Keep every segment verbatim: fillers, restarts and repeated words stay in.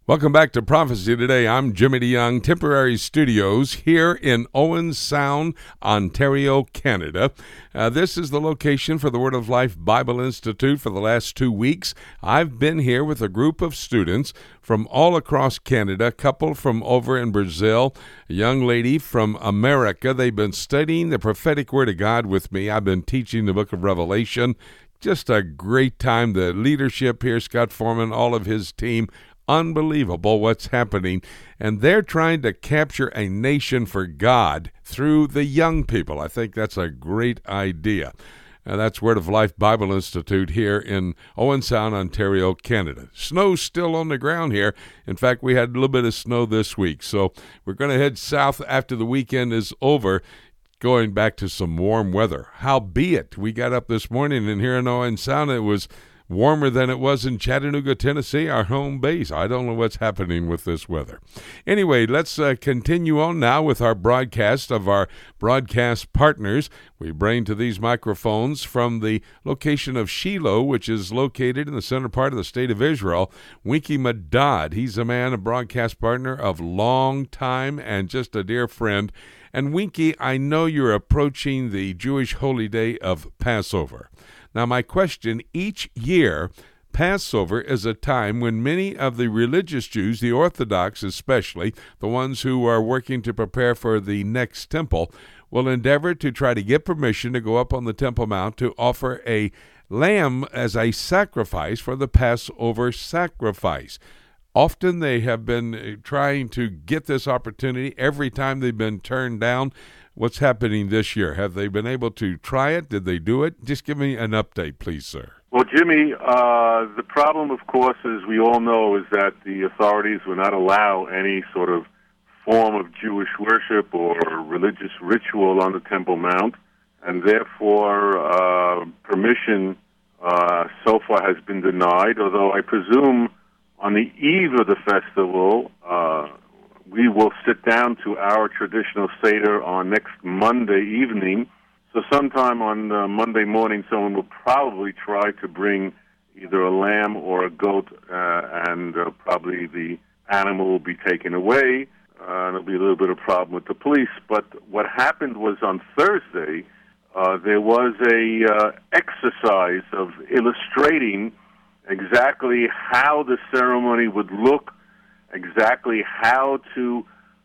Welcome back to Prophecy Today. I'm Jimmy DeYoung, temporary studios here in Owen Sound, Ontario, Canada. Uh, this is the location for the Word of Life Bible Institute for the last two weeks. I've been here with a group of students from all across Canada, a couple from over in Brazil, a young lady from America. They've been studying the prophetic Word of God with me. I've been teaching the book of Revelation. Just a great time. The leadership here, Scott Foreman, all of his team, unbelievable what's happening, and they're trying to capture a nation for God through the young people. I think that's a great idea. Uh, that's Word of Life Bible Institute here in Owen Sound, Ontario, Canada. Snow's still on the ground here. In fact, we had a little bit of snow this week, so we're going to head south after the weekend is over, going back to some warm weather. Howbeit, we got up this morning, and here in Owen Sound, it was warmer than it was in Chattanooga, Tennessee, our home base. I don't know what's happening with this weather. Anyway, let's uh, continue on now with our broadcast of our broadcast partners. We bring to these microphones from the location of Shiloh, which is located in the center part of the state of Israel, Winky Madad. He's a man, a broadcast partner of long time and just a dear friend. And Winky, I know you're approaching the Jewish holy day of Passover. Now, my question, each year, Passover is a time when many of the religious Jews, the Orthodox especially, the ones who are working to prepare for the next temple, will endeavor to try to get permission to go up on the Temple Mount to offer a lamb as a sacrifice for the Passover sacrifice. Often they have been trying to get this opportunity. Every time they've been turned down. What's happening this year? Have they been able to try it? Did they do it? Just give me an update, please, sir. Well, Jimmy, uh, the problem, of course, as we all know, is that the authorities will not allow any sort of form of Jewish worship or religious ritual on the Temple Mount, and therefore uh, permission uh, so far has been denied, although I presume on the eve of the festival, uh, we will sit down to our traditional Seder on next Monday evening. So sometime on uh, Monday morning, someone will probably try to bring either a lamb or a goat, uh, and uh, probably the animal will be taken away. Uh, and there'll be a little bit of problem with the police. But what happened was on Thursday, uh, there was a uh, exercise of illustrating exactly how the ceremony would look, exactly how to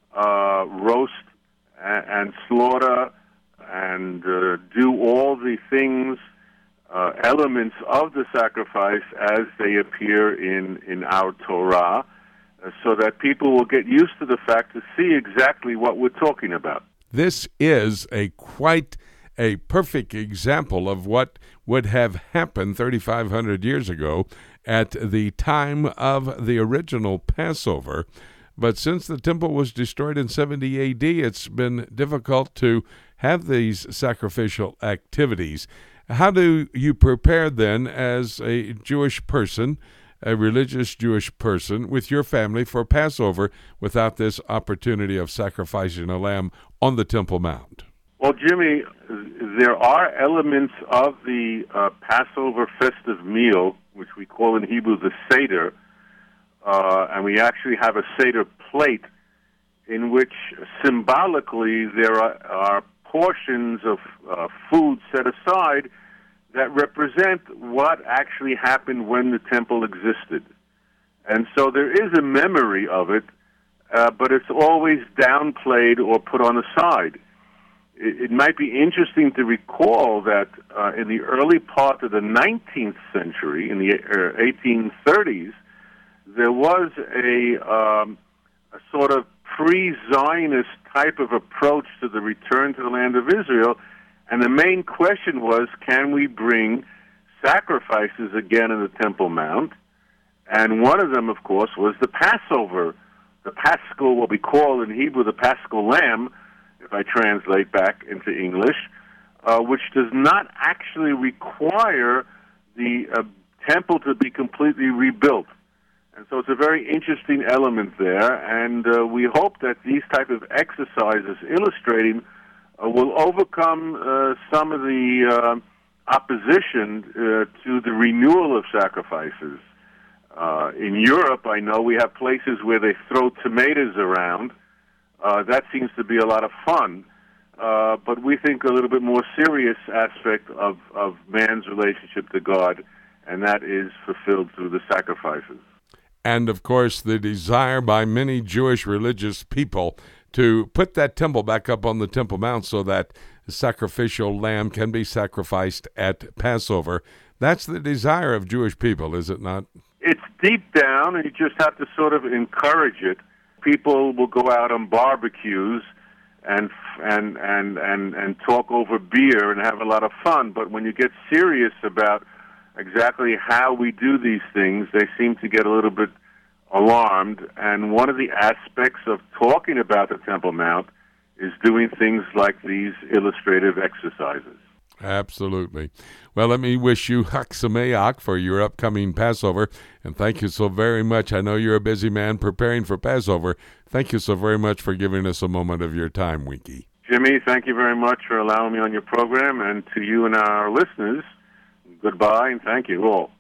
uh, roast and, and slaughter and uh, do all the things, uh, elements of the sacrifice as they appear in, in our Torah, uh, so that people will get used to the fact to see exactly what we're talking about. This is a quite a perfect example of what would have happened thirty-five hundred years ago at the time of the original Passover. But since the temple was destroyed in seventy A D, it's been difficult to have these sacrificial activities. How do you prepare then as a Jewish person, a religious Jewish person, with your family for Passover without this opportunity of sacrificing a lamb on the Temple Mount? Well, Jimmy, there are elements of the uh, Passover festive meal, which we call in Hebrew the Seder, uh, and we actually have a Seder plate in which symbolically there are, are portions of uh, food set aside that represent what actually happened when the temple existed. And so there is a memory of it, uh, but it's always downplayed or put on the side. It might be interesting to recall that uh, in the early part of the nineteenth century, in the uh, eighteen thirties, there was a, um, a sort of pre-Zionist type of approach to the return to the land of Israel, and the main question was, can we bring sacrifices again in the Temple Mount? And one of them, of course, was the Passover, the Paschal, what we call in Hebrew the Paschal Lamb, if I translate back into English, uh, which does not actually require the uh, temple to be completely rebuilt. And so it's a very interesting element there, and uh, we hope that these type of exercises illustrating uh, will overcome uh, some of the uh, opposition uh, to the renewal of sacrifices. Uh, in Europe, I know we have places where they throw tomatoes around. Uh, that seems to be a lot of fun. Uh, but we think a little bit more serious aspect of, of man's relationship to God, and that is fulfilled through the sacrifices. And, of course, the desire by many Jewish religious people to put that temple back up on the Temple Mount so that the sacrificial lamb can be sacrificed at Passover. That's the desire of Jewish people, is it not? It's deep down, and you just have to sort of encourage it. People will go out on barbecues and and and and and talk over beer and have a lot of fun, but when you get serious about exactly how we do these things, they seem to get a little bit alarmed. And one of the aspects of talking about the Temple Mount is doing things like these illustrative exercises. Absolutely. Well, let me wish you Chag Sameach for your upcoming Passover, and thank you so very much. I know you're a busy man preparing for Passover. Thank you so very much for giving us a moment of your time, Winky. Jimmy, thank you very much for allowing me on your program, and to you and our listeners, goodbye and thank you all.